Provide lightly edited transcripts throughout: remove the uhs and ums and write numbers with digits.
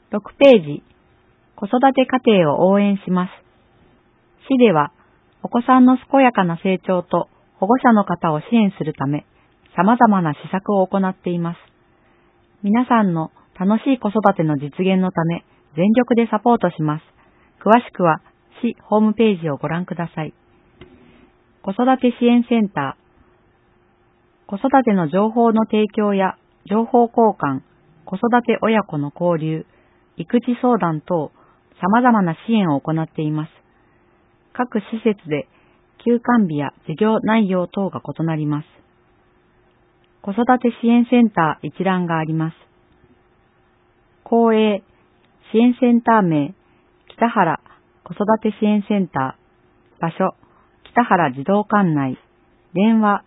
6ページ、子育て家庭を応援します。市では、お子さんの健やかな成長と保護者の方を支援するため、様々な施策を行っています。皆さんの楽しい子育ての実現のため、全力でサポートします。詳しくは、市ホームページをご覧ください。子育て支援センター。子育ての情報の提供や情報交換、子育て親子の交流、育児相談等、様々な支援を行っています。各施設で休館日や授業内容等が異なります。子育て支援センター一覧があります。公営支援センター名、北原子育て支援センター、場所、北原児童館内、電話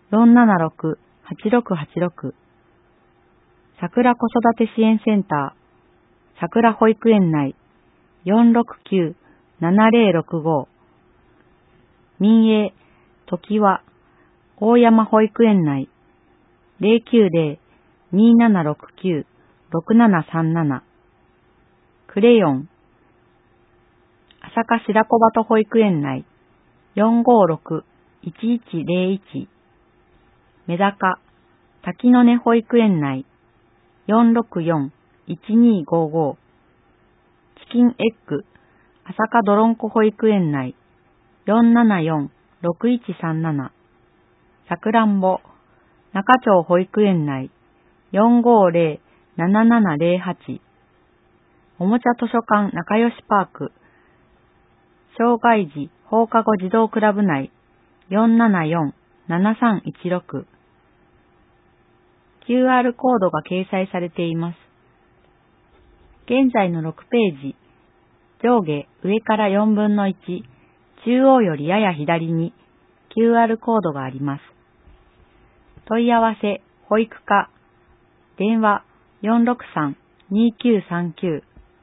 476-8686、桜子育て支援センター、桜保育園内 469-7065、民営時和大山保育園内 090-2769-6737、クレヨン朝霞白子鳩保育園内 456-1101、メダカ滝の根保育園内 464-1255、チキンエッグ朝霞どろんこ保育園内 474-6137、さくらんぼ中町保育園内 450-7708、おもちゃ図書館仲良しパーク障害児放課後児童クラブ内 474-7316、QR コードが掲載されています。現在の6ページ、上下上から4分の1、中央よりやや左に QR コードがあります。問い合わせ、保育課、電話 463-2939。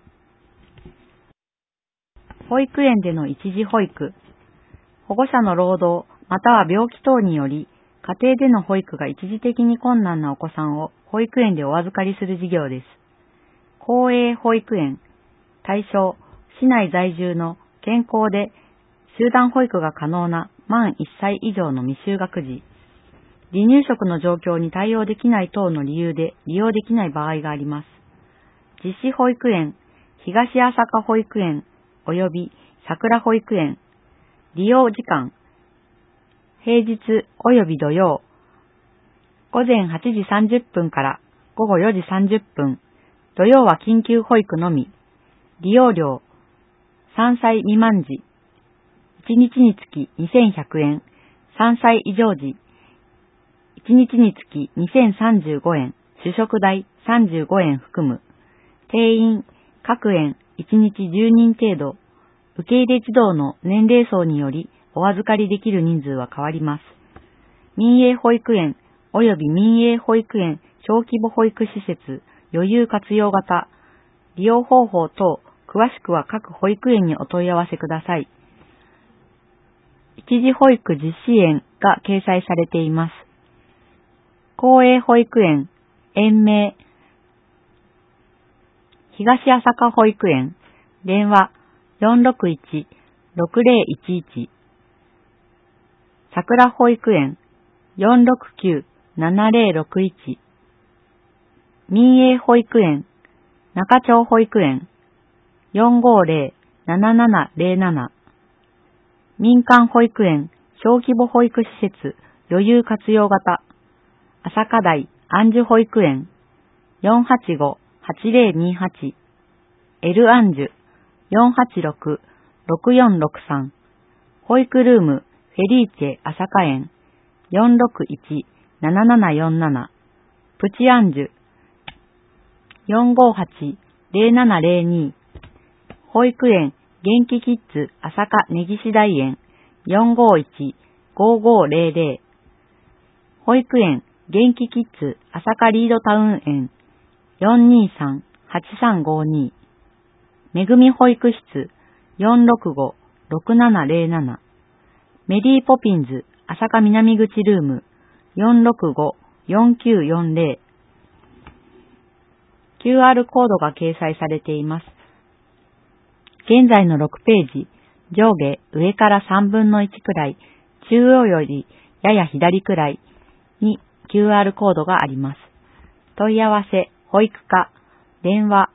保育園での一時保育、保護者の労働または病気等により、家庭での保育が一時的に困難なお子さんを保育園でお預かりする事業です。公営保育園、対象、市内在住の健康で集団保育が可能な満1歳以上の未就学児、離乳食の状況に対応できない等の理由で利用できない場合があります。実施保育園、東朝霞保育園及び桜保育園、利用時間、平日及び土曜、午前8時30分から午後4時30分、土曜は緊急保育のみ、利用料、3歳未満児、1日につき2100円、3歳以上児、1日につき2035円、主食代35円含む、定員、各園1日10人程度、受け入れ児童の年齢層によりお預かりできる人数は変わります。民営保育園及び民営保育園小規模保育施設余裕活用型、利用方法等、詳しくは各保育園にお問い合わせください。一時保育実施園が掲載されています。公営保育園、園名、東朝霞保育園、電話 461-6011、桜保育園 469-7061、民営保育園、中町保育園 450-7707、民間保育園小規模保育施設余裕活用型、朝霞台安寿保育園 485-8028、エルアンジュ 486-6463、保育ルームフェリーチェ朝霞園 461-7747、プチアンジュ 458-0702、保育園元気キッズ朝霞根岸台園 451-5500、保育園元気キッズ朝霞リードタウン園 423-8352、めぐみ保育室 465-6707、メリーポピンズ朝霞南口ルーム 465-4940、 QR コードが掲載されています。現在の6ページ、上下上から3分の1くらい、中央よりやや左くらいに QR コードがあります。問い合わせ、保育課、電話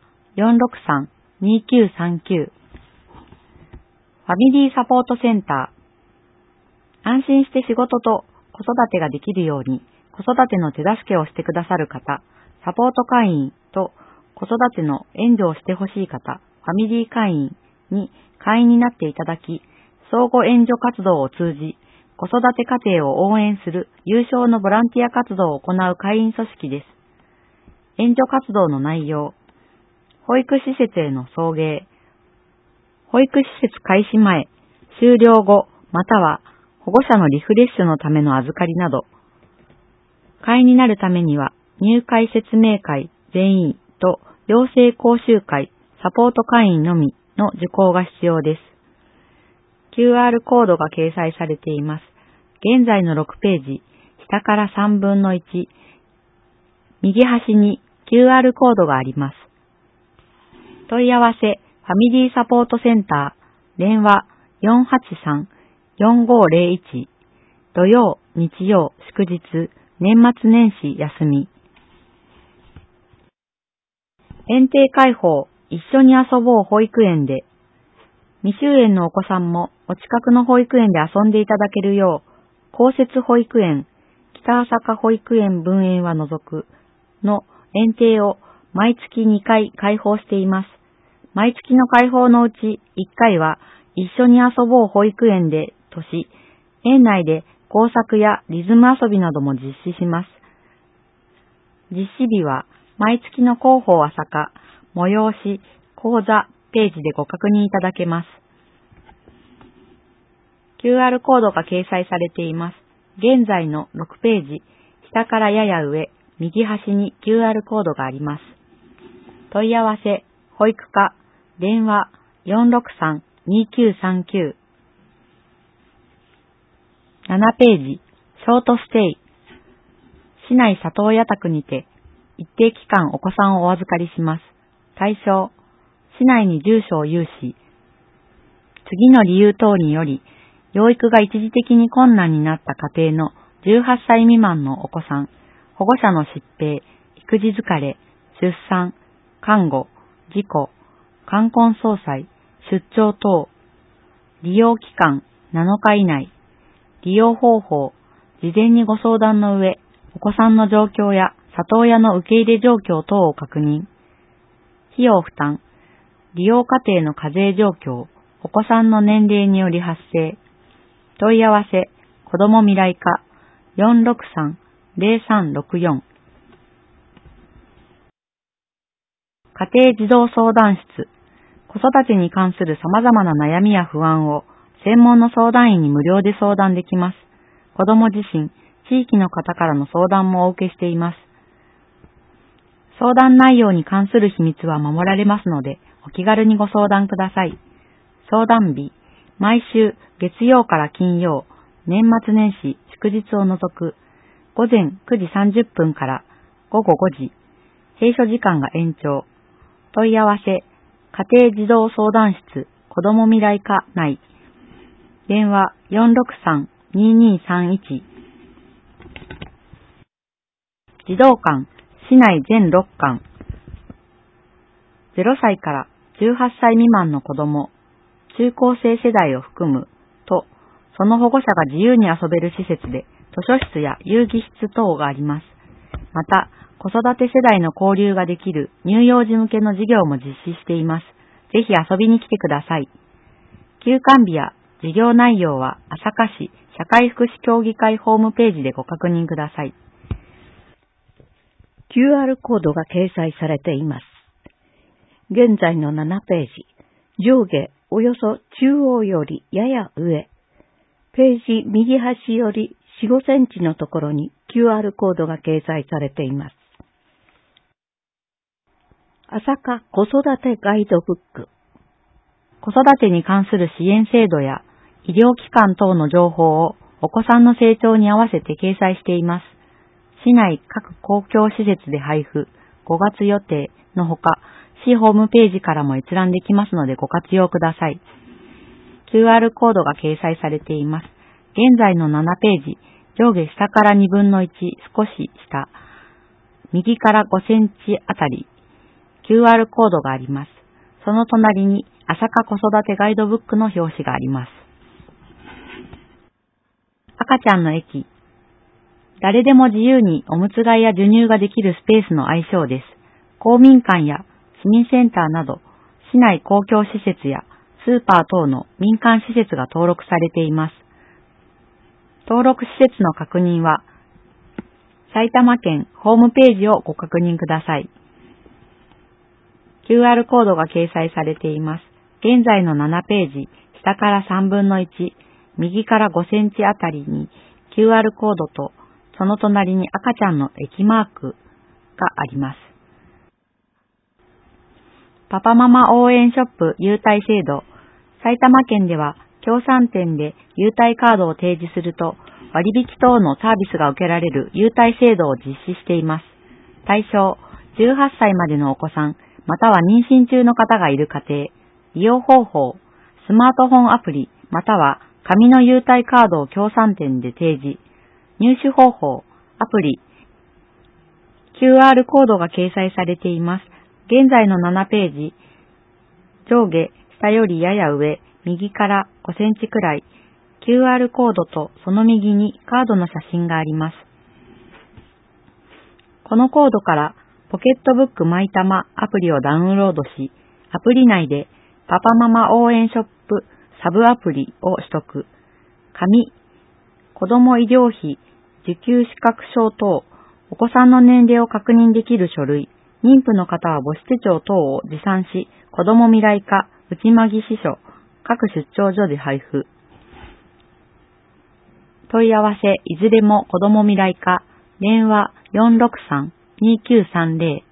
463-2939。ファミリーサポートセンター。安心して仕事と子育てができるように、子育ての手助けをしてくださる方、サポート会員と子育ての援助をしてほしい方、ファミリー会員に会員になっていただき、相互援助活動を通じ、子育て家庭を応援する有償のボランティア活動を行う会員組織です。援助活動の内容、保育施設への送迎、保育施設開始前、終了後、または保護者のリフレッシュのための預かりなど、会員になるためには入会説明会全員と養成講習会サポート会員のみの受講が必要です。QR コードが掲載されています。現在の6ページ、下から3分の1、右端に QR コードがあります。問い合わせ、ファミリーサポートセンター、電話 483-4501、土曜、日曜、祝日、年末年始休み。園庭開放、一緒に遊ぼう保育園で、未就園のお子さんもお近くの保育園で遊んでいただけるよう、公設保育園、北朝霞保育園分園は除くの園庭を毎月2回開放しています。毎月の開放のうち1回は一緒に遊ぼう保育園でとし、園内で工作やリズム遊びなども実施します。実施日は毎月の広報朝霞、催し、講座、ページでご確認いただけます。QR コードが掲載されています。現在の6ページ、下からやや上、右端に QR コードがあります。問い合わせ、保育課、電話 463-2939。7ページ、ショートステイ。市内里親宅にて、一定期間お子さんをお預かりします。対象、市内に住所を有し、次の理由等により、養育が一時的に困難になった家庭の18歳未満のお子さん、保護者の疾病、育児疲れ、出産、看護、事故、冠婚葬祭、出張等、利用期間7日以内、利用方法、事前にご相談の上、お子さんの状況や里親の受け入れ状況等を確認。費用負担、利用家庭の課税状況、お子さんの年齢により発生。問い合わせ、子ども未来課 463-0364。家庭児童相談室、子育てに関する様々な悩みや不安を専門の相談員に無料で相談できます。子ども自身、地域の方からの相談もお受けしています。相談内容に関する秘密は守られますので、お気軽にご相談ください。相談日、毎週月曜から金曜、年末年始、祝日を除く、午前9時30分から午後5時、閉所時間が延長。問い合わせ、家庭児童相談室、子ども未来課内。電話463-2231。児童館、市内全6館。0歳から18歳未満の子ども、中高生世代を含むと、その保護者が自由に遊べる施設で図書室や遊戯室等があります。また、子育て世代の交流ができる乳幼児向けの授業も実施しています。ぜひ遊びに来てください。休館日や授業内容は朝霞市社会福祉協議会ホームページでご確認ください。 QR コードが掲載されています。現在の7ページ、上下およそ中央よりやや上、ページ右端より4、5センチのところに QR コードが掲載されています。朝霞子育てガイドブック。 子育てに関する支援制度や医療機関等の情報をお子さんの成長に合わせて掲載しています。市内各公共施設で配布、 5月予定のほか、市ホームページからも閲覧できますのでご活用ください。QR コードが掲載されています。現在の7ページ、上下下から1/2少し下、右から5センチあたり、QR コードがあります。その隣に、朝霞子育てガイドブックの表紙があります。赤ちゃんの駅。誰でも自由におむつ替えや授乳ができるスペースの愛称です。公民館や市民センターなど、市内公共施設やスーパー等の民間施設が登録されています。登録施設の確認は、埼玉県ホームページをご確認ください。QR コードが掲載されています。現在の7ページ、下から1/3、右から5センチあたりに QR コードと、その隣に赤ちゃんの駅マークがあります。パパママ応援ショップ優待制度。埼玉県では、協賛店で優待カードを提示すると、割引等のサービスが受けられる優待制度を実施しています。対象、18歳までのお子さん、または妊娠中の方がいる家庭。利用方法、スマートフォンアプリ、または紙の優待カードを協賛店で提示。入手方法、アプリ。QR コードが掲載されています。現在の7ページ、上下、下よりやや上、右から5センチくらい、QR コードとその右にカードの写真があります。このコードからポケットブックマイタマアプリをダウンロードし、アプリ内でパパママ応援ショップサブアプリを取得。紙、子ども医療費、受給資格証等、お子さんの年齢を確認できる書類、妊婦の方は母子手帳等を持参し、子ども未来課、内間木支所、各出張所で配布。問い合わせ、いずれも子ども未来課、電話463-2930